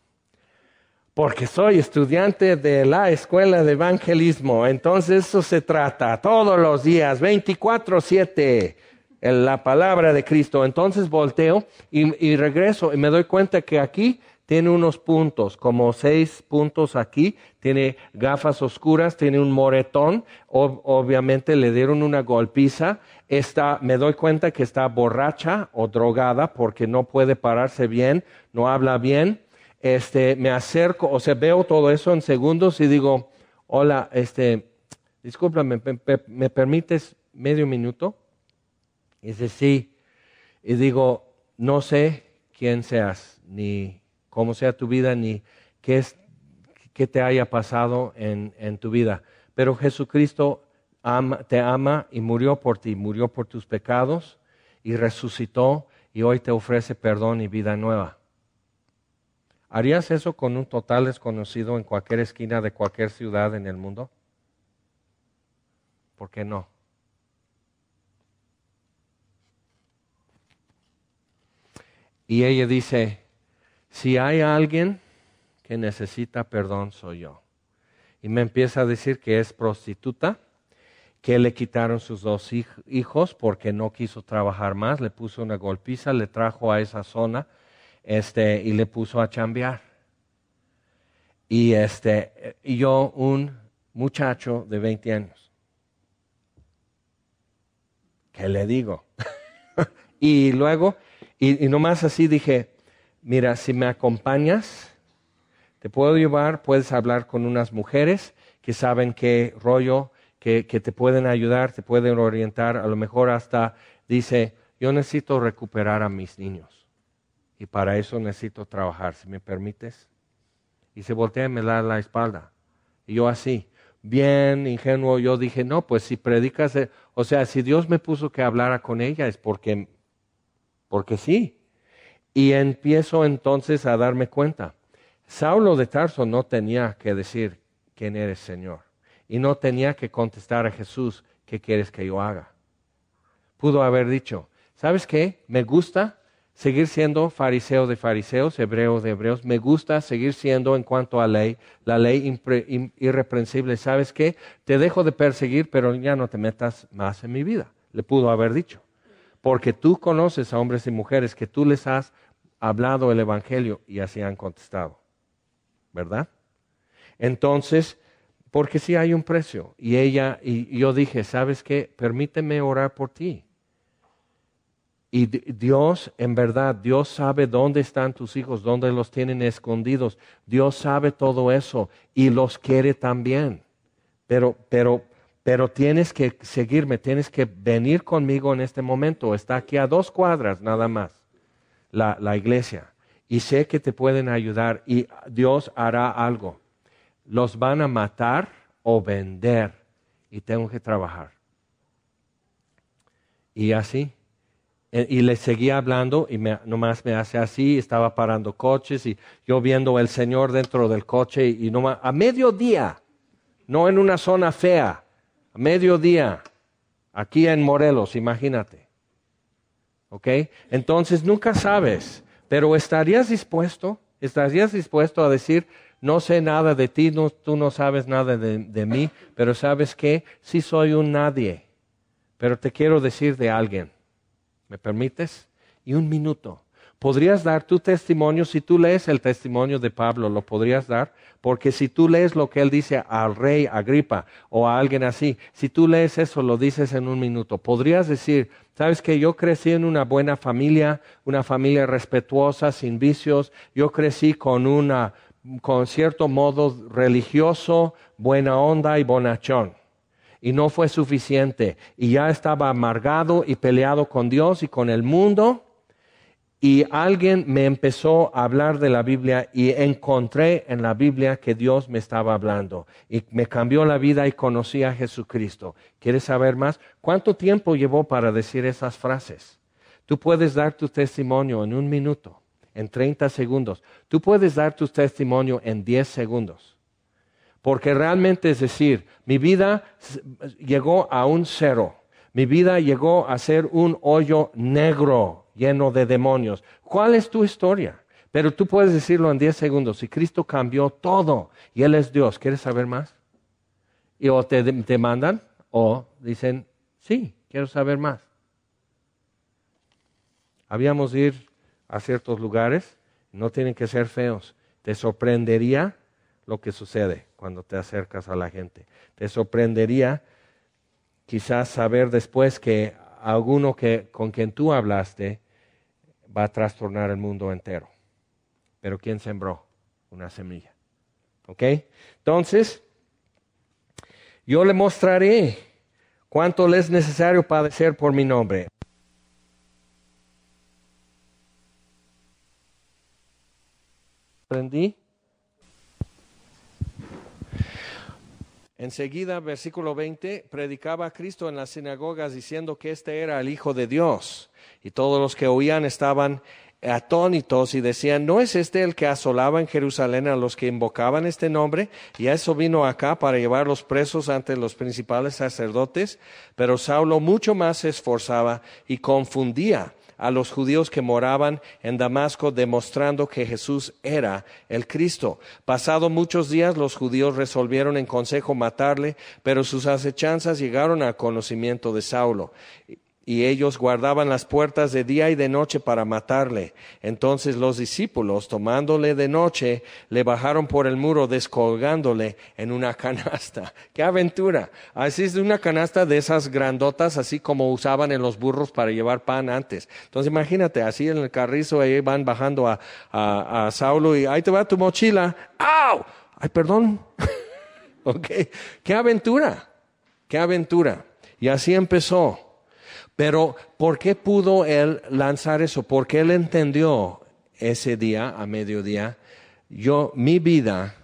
Porque soy estudiante de la escuela de evangelismo. Entonces eso se trata todos los días, veinticuatro siete, en la palabra de Cristo. Entonces volteo y, y regreso y me doy cuenta que aquí tiene unos puntos, como seis puntos aquí. Tiene gafas oscuras, tiene un moretón. Ob- obviamente le dieron una golpiza. Está, me doy cuenta que está borracha o drogada porque no puede pararse bien, no habla bien. Este, me acerco, o sea, veo todo eso en segundos y digo, hola, este, discúlpame, ¿me, me, me permites medio minuto? Y dice, sí. Y digo, no sé quién seas, ni cómo sea tu vida, ni qué, es, qué te haya pasado en, en tu vida. Pero Jesucristo ama, te ama y murió por ti, murió por tus pecados y resucitó y hoy te ofrece perdón y vida nueva. ¿Harías eso con un total desconocido en cualquier esquina de cualquier ciudad en el mundo? ¿Por qué no? Y ella dice, si hay alguien que necesita perdón, soy yo. Y me empieza a decir que es prostituta, que le quitaron sus dos hij- hijos porque no quiso trabajar más, le puso una golpiza, le trajo a esa zona este, y le puso a chambear. Y, este, y yo, un muchacho de veinte años, ¿qué le digo? Y luego, y, y nomás así dije, mira, si me acompañas, te puedo llevar, puedes hablar con unas mujeres que saben qué rollo, que, que te pueden ayudar, te pueden orientar, a lo mejor hasta dice, yo necesito recuperar a mis niños y para eso necesito trabajar, si me permites. Y se voltea y me da la espalda. Y yo así, bien ingenuo, yo dije, no, pues si predicas, eh, o sea, si Dios me puso que hablara con ella es porque, porque sí. Y empiezo entonces a darme cuenta. Saulo de Tarso no tenía que decir, ¿quién eres, Señor? Y no tenía que contestar a Jesús, ¿qué quieres que yo haga? Pudo haber dicho, ¿sabes qué? Me gusta seguir siendo fariseo de fariseos, hebreo de hebreos. Me gusta seguir siendo en cuanto a ley, la ley impre, in, irreprensible. ¿Sabes qué? Te dejo de perseguir, pero ya no te metas más en mi vida. Le pudo haber dicho. Porque tú conoces a hombres y mujeres que tú les has hablado el evangelio y así han contestado. ¿Verdad? Entonces, porque sí hay un precio. Y ella, y yo dije, ¿sabes qué? Permíteme orar por ti. Y Dios, en verdad, Dios sabe dónde están tus hijos, dónde los tienen escondidos. Dios sabe todo eso y los quiere también. Pero, pero, pero tienes que seguirme, tienes que venir conmigo en este momento. Está aquí a dos cuadras nada más, la, la iglesia. Y sé que te pueden ayudar y Dios hará algo. Los van a matar o vender y tengo que trabajar. Y así. Y le seguía hablando y me, nomás me hace así, estaba parando coches y yo viendo el Señor dentro del coche y nomás, a mediodía, no en una zona fea, a mediodía, aquí en Morelos, imagínate. ¿Ok? Entonces nunca sabes, pero ¿estarías dispuesto? ¿Estarías dispuesto a decir, no sé nada de ti, no, tú no sabes nada de, de mí, pero ¿sabes qué? Sí soy un nadie, pero te quiero decir de alguien. ¿Me permites? Y un minuto. ¿Podrías dar tu testimonio? Si tú lees el testimonio de Pablo, ¿lo podrías dar? Porque si tú lees lo que él dice al rey Agripa o a alguien así, si tú lees eso, lo dices en un minuto. Podrías decir, ¿sabes qué? Yo crecí en una buena familia, una familia respetuosa, sin vicios. Yo crecí con una, con cierto modo religioso, buena onda y bonachón. Y no fue suficiente. Y ya estaba amargado y peleado con Dios y con el mundo. Y alguien me empezó a hablar de la Biblia y encontré en la Biblia que Dios me estaba hablando. Y me cambió la vida y conocí a Jesucristo. ¿Quieres saber más? ¿Cuánto tiempo llevó para decir esas frases? Tú puedes dar tu testimonio en un minuto, en treinta segundos. Tú puedes dar tu testimonio en diez segundos. Porque realmente es decir, mi vida llegó a un cero. Mi vida llegó a ser un hoyo negro lleno de demonios. ¿Cuál es tu historia? Pero tú puedes decirlo en diez segundos. Y Cristo cambió todo. Y Él es Dios. ¿Quieres saber más? Y o te, te mandan o dicen, sí, quiero saber más. Habíamos de ir a ciertos lugares. No tienen que ser feos. Te sorprendería lo que sucede cuando te acercas a la gente. Te sorprendería quizás saber después que alguno que, con quien tú hablaste va a trastornar el mundo entero. Pero ¿quién sembró? Una semilla. ¿Ok? Entonces, yo le mostraré cuánto le es necesario padecer por mi nombre. ¿Aprendí? Enseguida, versículo veinte, predicaba a Cristo en las sinagogas diciendo que este era el Hijo de Dios. Y todos los que oían estaban atónitos y decían, ¿no es este el que asolaba en Jerusalén a los que invocaban este nombre? Y a eso vino acá para llevarlos presos ante los principales sacerdotes. Pero Saulo mucho más se esforzaba y confundía a los judíos que moraban en Damasco, demostrando que Jesús era el Cristo. Pasado muchos días, los judíos resolvieron en consejo matarle, pero sus acechanzas llegaron al conocimiento de Saulo. Y ellos guardaban las puertas de día y de noche para matarle. Entonces los discípulos, tomándole de noche, le bajaron por el muro, descolgándole en una canasta. ¡Qué aventura! Así es, una canasta de esas grandotas, así como usaban en los burros para llevar pan antes. Entonces imagínate, así en el carrizo, ahí van bajando a, a, a Saulo y ahí te va tu mochila. ¡Au! ¡Ay, perdón! Ok, ¡qué aventura! ¡Qué aventura! Y así empezó. Pero, ¿por qué pudo él lanzar eso? Porque él entendió ese día, a mediodía, yo, mi vida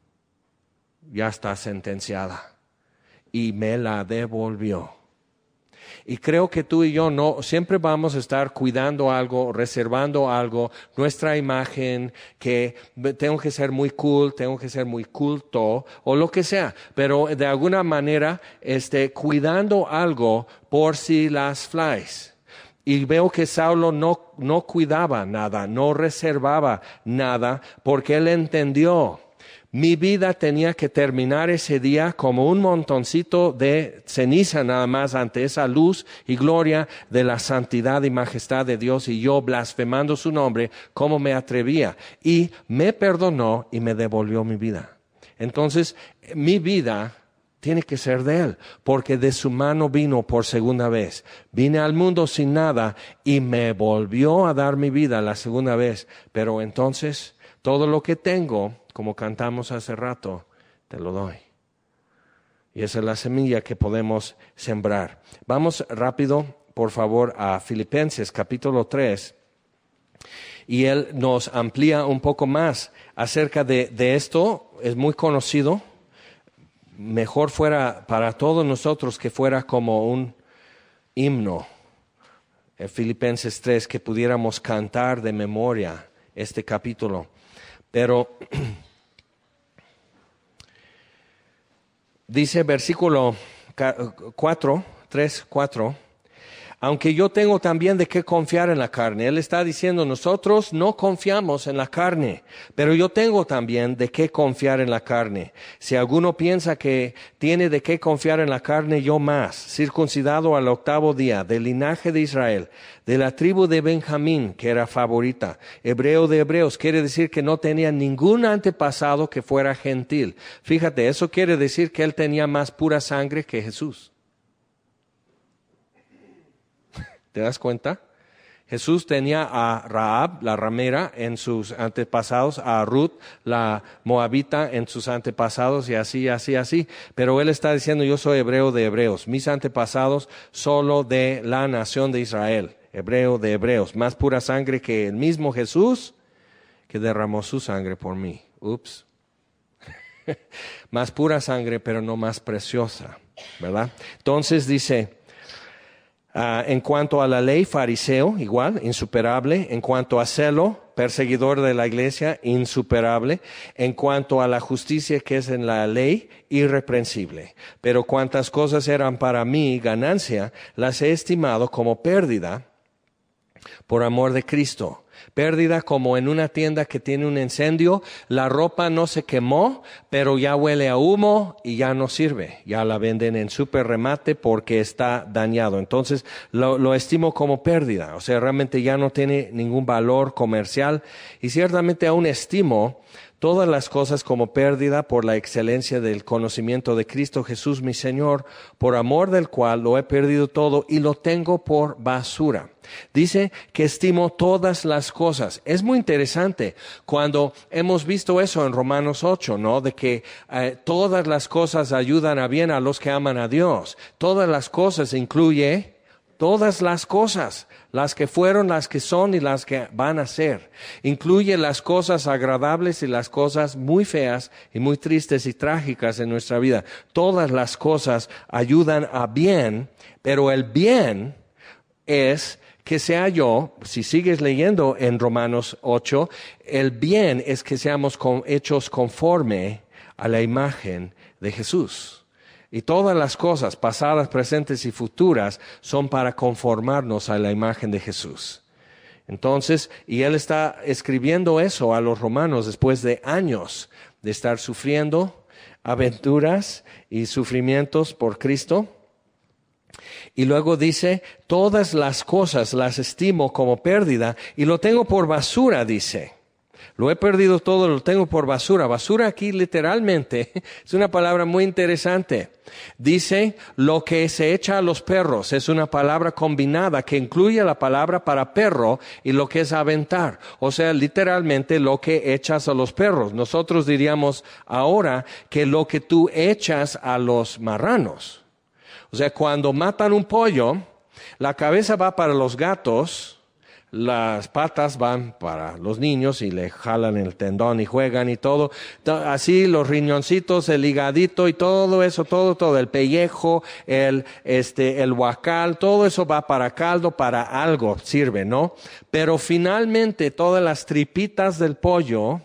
ya está sentenciada y me la devolvió. Y creo que tú y yo no siempre vamos a estar cuidando algo, reservando algo, nuestra imagen, que tengo que ser muy cool, tengo que ser muy culto o lo que sea, pero de alguna manera este, cuidando algo por si las flies. Y veo que Saulo no, no cuidaba nada, no reservaba nada, porque él entendió. Mi vida tenía que terminar ese día como un montoncito de ceniza nada más ante esa luz y gloria de la santidad y majestad de Dios, y yo blasfemando su nombre, como me atrevía. Y me perdonó y me devolvió mi vida. Entonces, mi vida tiene que ser de Él, porque de su mano vino por segunda vez. Vine al mundo sin nada y me volvió a dar mi vida la segunda vez. Pero entonces, todo lo que tengo, como cantamos hace rato, te lo doy. Y esa es la semilla que podemos sembrar. Vamos rápido, por favor, a Filipenses capítulo tres. Y él nos amplía un poco más acerca de, de esto. Es muy conocido. Mejor fuera para todos nosotros que fuera como un himno. En Filipenses tres, que pudiéramos cantar de memoria este capítulo. Pero dice versículo cuatro, tres, cuatro, Aunque yo tengo también de qué confiar en la carne. Él está diciendo, nosotros no confiamos en la carne, pero yo tengo también de qué confiar en la carne. Si alguno piensa que tiene de qué confiar en la carne, yo más, circuncidado al octavo día, del linaje de Israel, de la tribu de Benjamín, que era favorita, hebreo de hebreos, quiere decir que no tenía ningún antepasado que fuera gentil. Fíjate, eso quiere decir que él tenía más pura sangre que Jesús. ¿Te das cuenta? Jesús tenía a Rahab, la ramera, en sus antepasados, a Ruth, la moabita, en sus antepasados, y así, así, así. Pero él está diciendo, yo soy hebreo de hebreos, mis antepasados solo de la nación de Israel, hebreo de hebreos, más pura sangre que el mismo Jesús, que derramó su sangre por mí. Ups. Más pura sangre, pero no más preciosa, ¿verdad? Entonces dice, Uh, en cuanto a la ley, fariseo, igual, insuperable. En cuanto a celo, perseguidor de la iglesia, insuperable. En cuanto a la justicia que es en la ley, irreprensible. Pero cuantas cosas eran para mí ganancia, las he estimado como pérdida por amor de Cristo. Pérdida como en una tienda que tiene un incendio, la ropa no se quemó, pero ya huele a humo y ya no sirve. Ya la venden en super remate porque está dañado. Entonces lo, lo estimo como pérdida. O sea, realmente ya no tiene ningún valor comercial y ciertamente aún estimo todas las cosas como pérdida por la excelencia del conocimiento de Cristo Jesús mi Señor, por amor del cual lo he perdido todo y lo tengo por basura. Dice que estimo todas las cosas. Es muy interesante cuando hemos visto eso en Romanos ocho, ¿no? De que eh, todas las cosas ayudan a bien a los que aman a Dios. Todas las cosas incluye todas las cosas, las que fueron, las que son y las que van a ser. Incluye las cosas agradables y las cosas muy feas y muy tristes y trágicas en nuestra vida. Todas las cosas ayudan a bien, pero el bien es que sea yo, si sigues leyendo en Romanos ocho, el bien es que seamos con, hechos conforme a la imagen de Jesús. Y todas las cosas, pasadas, presentes y futuras, son para conformarnos a la imagen de Jesús. Entonces, y él está escribiendo eso a los romanos después de años de estar sufriendo aventuras y sufrimientos por Cristo. Y luego dice, todas las cosas las estimo como pérdida y lo tengo por basura, dice. Lo he perdido todo, lo tengo por basura. Basura aquí literalmente es una palabra muy interesante. Dice, lo que se echa a los perros. Es una palabra combinada que incluye la palabra para perro y lo que es aventar. O sea, literalmente lo que echas a los perros. Nosotros diríamos ahora que lo que tú echas a los marranos. O sea, cuando matan un pollo, la cabeza va para los gatos, las patas van para los niños y le jalan el tendón y juegan y todo. Así los riñoncitos, el higadito y todo eso, todo, todo, el pellejo, el, este, el huacal, todo eso va para caldo, para algo sirve, ¿no? Pero finalmente todas las tripitas del pollo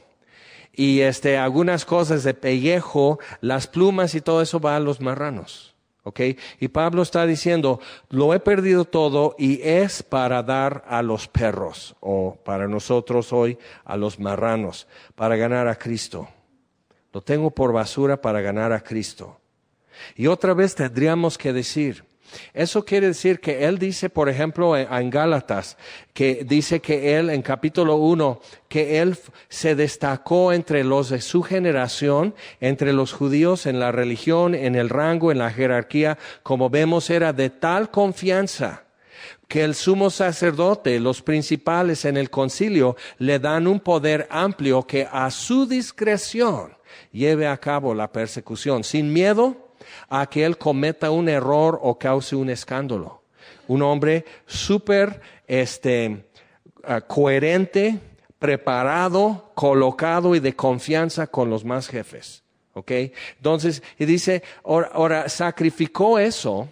y este, algunas cosas de pellejo, las plumas y todo eso va a los marranos. Okay. Y Pablo está diciendo, lo he perdido todo y es para dar a los perros, o para nosotros hoy a los marranos, para ganar a Cristo. Lo tengo por basura para ganar a Cristo. Y otra vez tendríamos que decir, eso quiere decir que él dice, por ejemplo, en Gálatas, que dice que él, en capítulo uno, que él se destacó entre los de su generación, entre los judíos en la religión, en el rango, en la jerarquía, como vemos, era de tal confianza que el sumo sacerdote, los principales en el concilio, le dan un poder amplio que a su discreción lleve a cabo la persecución, sin miedo a que él cometa un error o cause un escándalo. Un hombre súper este, uh, coherente, preparado, colocado y de confianza con los más jefes. ¿Ok? Entonces, y dice, ahora, ahora sacrificó eso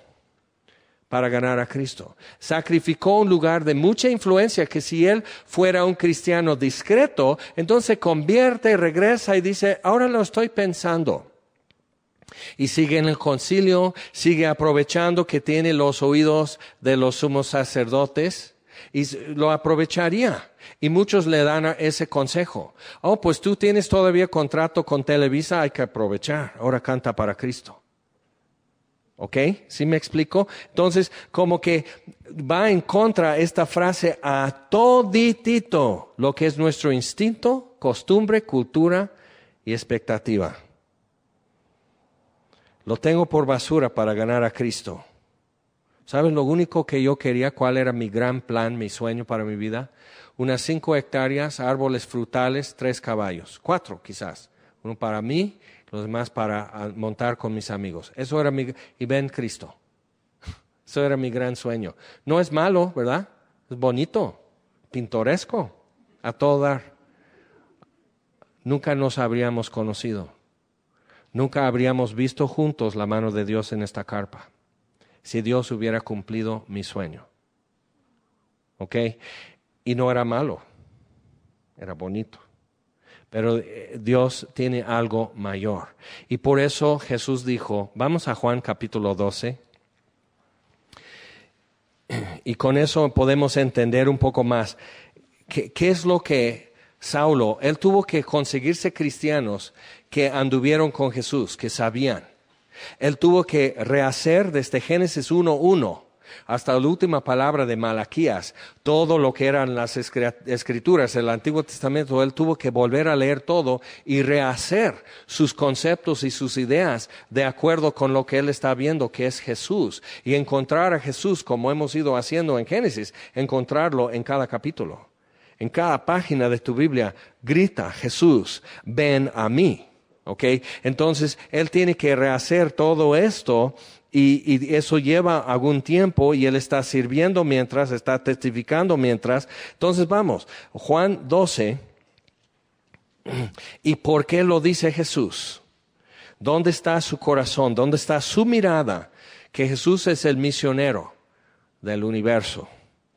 para ganar a Cristo. Sacrificó un lugar de mucha influencia que si él fuera un cristiano discreto, entonces se convierte y regresa y dice, ahora lo estoy pensando. Y sigue en el concilio, sigue aprovechando que tiene los oídos de los sumos sacerdotes y lo aprovecharía. Y muchos le dan ese consejo. Oh, pues tú tienes todavía contrato con Televisa, hay que aprovechar. Ahora canta para Cristo. ¿Ok? ¿Sí me explico? Entonces, como que va en contra esta frase a toditito lo que es nuestro instinto, costumbre, cultura y expectativa. Lo tengo por basura para ganar a Cristo. ¿Sabes lo único que yo quería? ¿Cuál era mi gran plan, mi sueño para mi vida? Unas cinco hectáreas, árboles frutales, tres caballos. Cuatro quizás. Uno para mí, los demás para montar con mis amigos. Eso era mi... Y ven Cristo. Eso era mi gran sueño. No es malo, ¿verdad? Es bonito, pintoresco, a todo dar. Nunca nos habríamos conocido. Nunca habríamos visto juntos la mano de Dios en esta carpa, si Dios hubiera cumplido mi sueño. ¿Ok? Y no era malo, era bonito. Pero Dios tiene algo mayor. Y por eso Jesús dijo, vamos a Juan capítulo doce, y con eso podemos entender un poco más qué, qué es lo que Saulo, él tuvo que conseguirse cristianos que anduvieron con Jesús, que sabían. Él tuvo que rehacer desde Génesis uno uno hasta la última palabra de Malaquías, todo lo que eran las escrituras del Antiguo Testamento. Él tuvo que volver a leer todo y rehacer sus conceptos y sus ideas de acuerdo con lo que él está viendo, que es Jesús. Y encontrar a Jesús, como hemos ido haciendo en Génesis, encontrarlo en cada capítulo. En cada página de tu Biblia grita Jesús, ven a mí. ¿Ok? Entonces, él tiene que rehacer todo esto y, y eso lleva algún tiempo y él está sirviendo mientras, está testificando mientras. Entonces, vamos, Juan doce. ¿Y por qué lo dice Jesús? ¿Dónde está su corazón? ¿Dónde está su mirada? Que Jesús es el misionero del universo.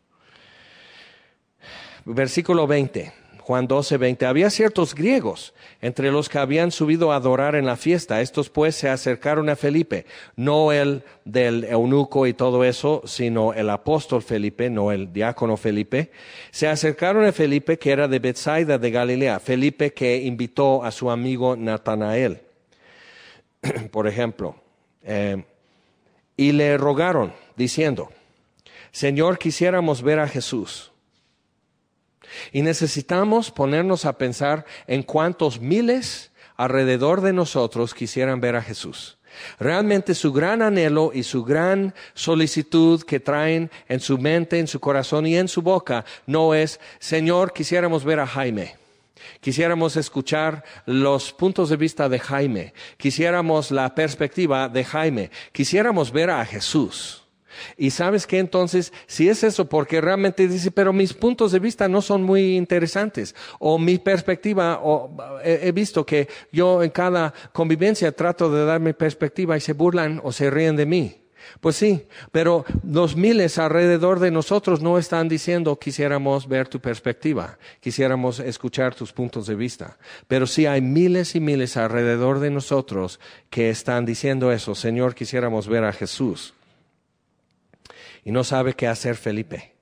Versículo veinte, Juan doce, veinte. Había ciertos griegos entre los que habían subido a adorar en la fiesta. Estos pues se acercaron a Felipe, no el del eunuco y todo eso, sino el apóstol Felipe, no el diácono Felipe. Se acercaron a Felipe, que era de Betsaida de Galilea. Felipe que invitó a su amigo Natanael, por ejemplo. Eh, y le rogaron, diciendo, Señor, quisiéramos ver a Jesús. Y necesitamos ponernos a pensar en cuántos miles alrededor de nosotros quisieran ver a Jesús. Realmente su gran anhelo y su gran solicitud que traen en su mente, en su corazón y en su boca no es, Señor, quisiéramos ver a Jaime. Quisiéramos escuchar los puntos de vista de Jaime. Quisiéramos la perspectiva de Jaime. Quisiéramos ver a Jesús. Y sabes que entonces, si es eso, porque realmente dice, pero mis puntos de vista no son muy interesantes, o mi perspectiva, o he, he visto que yo en cada convivencia trato de dar mi perspectiva y se burlan o se ríen de mí. Pues sí, pero los miles alrededor de nosotros no están diciendo quisiéramos ver tu perspectiva, quisiéramos escuchar tus puntos de vista. Pero sí hay miles y miles alrededor de nosotros que están diciendo eso, Señor, quisiéramos ver a Jesús. Y no sabe qué hacer Felipe.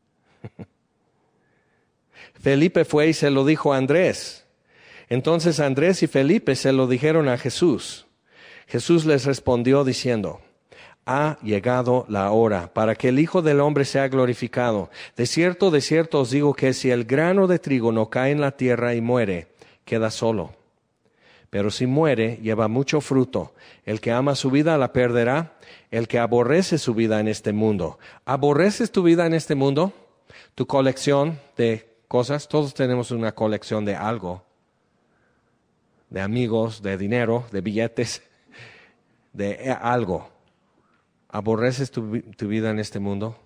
Felipe fue y se lo dijo a Andrés. Entonces Andrés y Felipe se lo dijeron a Jesús. Jesús les respondió diciendo, ha llegado la hora para que el Hijo del Hombre sea glorificado. De cierto, de cierto os digo que si el grano de trigo no cae en la tierra y muere, queda solo. Pero si muere, lleva mucho fruto. El que ama su vida la perderá. El que aborrece su vida en este mundo. ¿Aborreces tu vida en este mundo? Tu colección de cosas. Todos tenemos una colección de algo. De amigos, de dinero, de billetes, de algo. ¿Aborreces tu, tu vida en este mundo?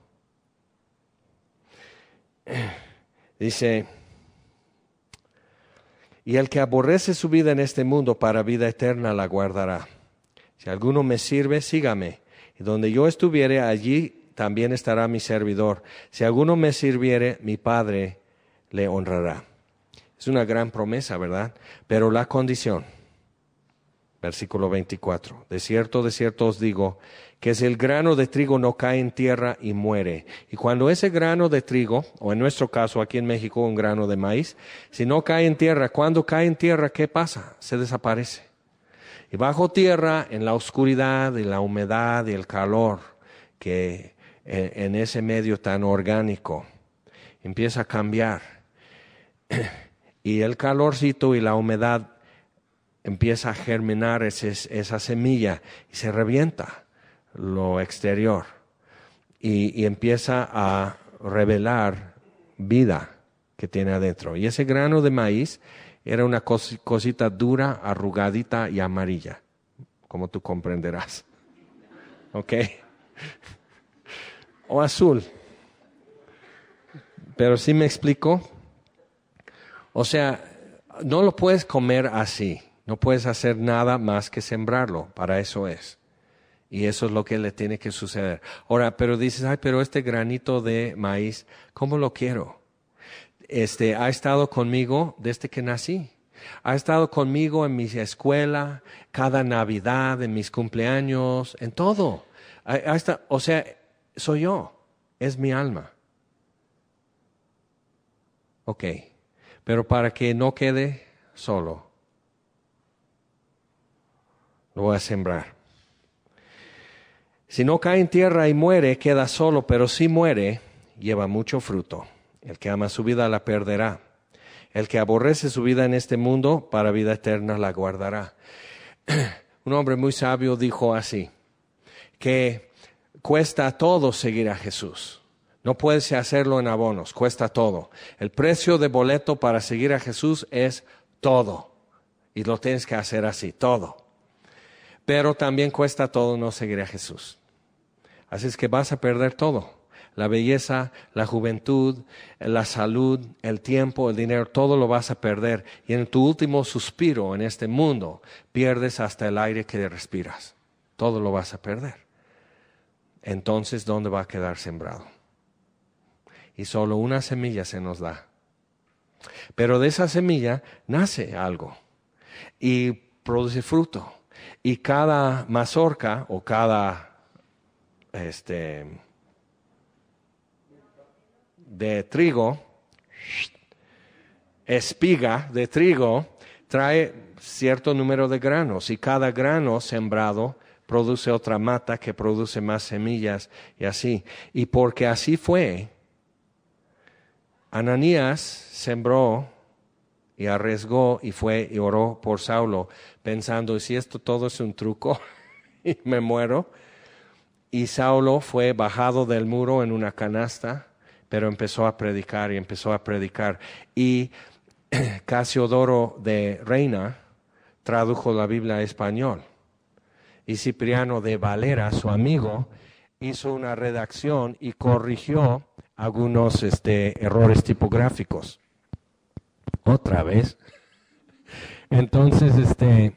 Dice, y el que aborrece su vida en este mundo para vida eterna la guardará. Si alguno me sirve, sígame. Y donde yo estuviere, allí también estará mi servidor. Si alguno me sirviere, mi Padre le honrará. Es una gran promesa, ¿verdad? Pero la condición, Versículo veinticuatro. De cierto, de cierto os digo, que si el grano de trigo no cae en tierra y muere, y cuando ese grano de trigo, o en nuestro caso aquí en México un grano de maíz, si no cae en tierra, cuando cae en tierra, ¿qué pasa? Se desaparece. Y bajo tierra, en la oscuridad y la humedad y el calor, que en, en ese medio tan orgánico, empieza a cambiar. Y el calorcito y la humedad empieza a germinar ese, esa semilla y se revienta lo exterior y, y empieza a revelar vida que tiene adentro. Y ese grano de maíz era una cos, cosita dura, arrugadita y amarilla, como tú comprenderás. ¿Ok? O azul. Pero sí me explico. O sea, no lo puedes comer así. No puedes hacer nada más que sembrarlo. Para eso es. Y eso es lo que le tiene que suceder. Ahora, pero dices, ay, pero este granito de maíz, ¿cómo lo quiero? Este, ha estado conmigo desde que nací. Ha estado conmigo en mi escuela, cada Navidad, en mis cumpleaños, en todo. Ha, ha estado, o sea, soy yo. Es mi alma. Ok. Pero para que no quede solo, lo voy a sembrar. Si no cae en tierra y muere, queda solo, pero si muere, lleva mucho fruto. El que ama su vida la perderá. El que aborrece su vida en este mundo, para vida eterna la guardará. Un hombre muy sabio dijo así, que cuesta todo seguir a Jesús. No puedes hacerlo en abonos, cuesta todo. El precio de boleto para seguir a Jesús es todo. Y lo tienes que hacer así, todo. Pero también cuesta todo no seguir a Jesús. Así es que vas a perder todo. La belleza, la juventud, la salud, el tiempo, el dinero, todo lo vas a perder. Y en tu último suspiro en este mundo, pierdes hasta el aire que respiras. Todo lo vas a perder. Entonces, ¿dónde va a quedar sembrado? Y solo una semilla se nos da. Pero de esa semilla nace algo y produce fruto. Y cada mazorca o cada este, de trigo, espiga de trigo, trae cierto número de granos. Y cada grano sembrado produce otra mata que produce más semillas y así. Y porque así fue, Ananías sembró y arriesgó y fue y oró por Saulo, pensando, si esto todo es un truco y me muero. Y Saulo fue bajado del muro en una canasta, pero empezó a predicar y empezó a predicar. Y Casiodoro de Reina tradujo la Biblia a español. Y Cipriano de Valera, su amigo, hizo una redacción y corrigió algunos este, errores tipográficos. Otra vez. Entonces, este...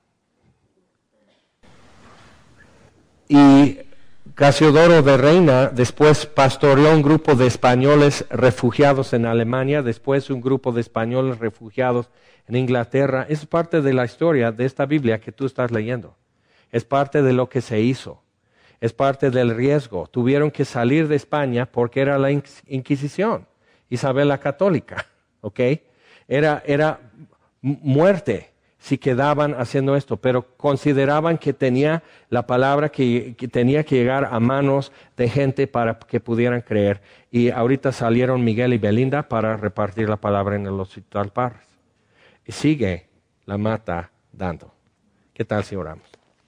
Y Casiodoro de Reina después pastoreó un grupo de españoles refugiados en Alemania, después un grupo de españoles refugiados en Inglaterra. Es parte de la historia de esta Biblia que tú estás leyendo. Es parte de lo que se hizo. Es parte del riesgo. Tuvieron que salir de España porque era la Inquisición, Isabel la Católica, ¿ok? Era, era muerte si quedaban haciendo esto, pero consideraban que tenía la palabra que, que tenía que llegar a manos de gente para que pudieran creer. Y ahorita salieron Miguel y Belinda para repartir la palabra en el Hospital Parras. Y sigue la mata dando. ¿Qué tal si oramos?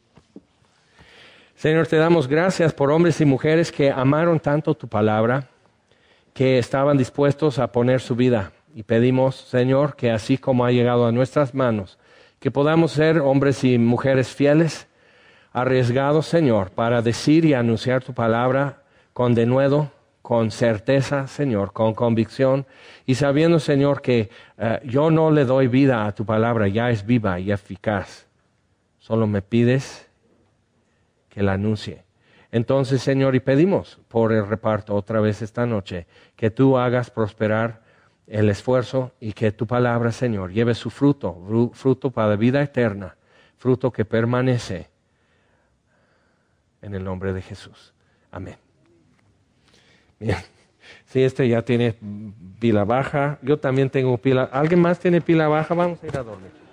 Señor, te damos gracias por hombres y mujeres que amaron tanto tu palabra, que estaban dispuestos a poner su vida. Y pedimos, Señor, que así como ha llegado a nuestras manos, que podamos ser hombres y mujeres fieles, arriesgados, Señor, para decir y anunciar tu palabra con denuedo, con certeza, Señor, con convicción, y sabiendo, Señor, que uh, yo no le doy vida a tu palabra, ya es viva y eficaz. Solo me pides que la anuncie. Entonces, Señor, y pedimos por el reparto otra vez esta noche, que tú hagas prosperar el esfuerzo y que tu palabra, Señor, lleve su fruto, fruto para vida eterna, fruto que permanece. En el nombre de Jesús. Amén. Bien. Si este ya tiene pila baja, yo también tengo pila. ¿Alguien más tiene pila baja? Vamos a ir a dormir.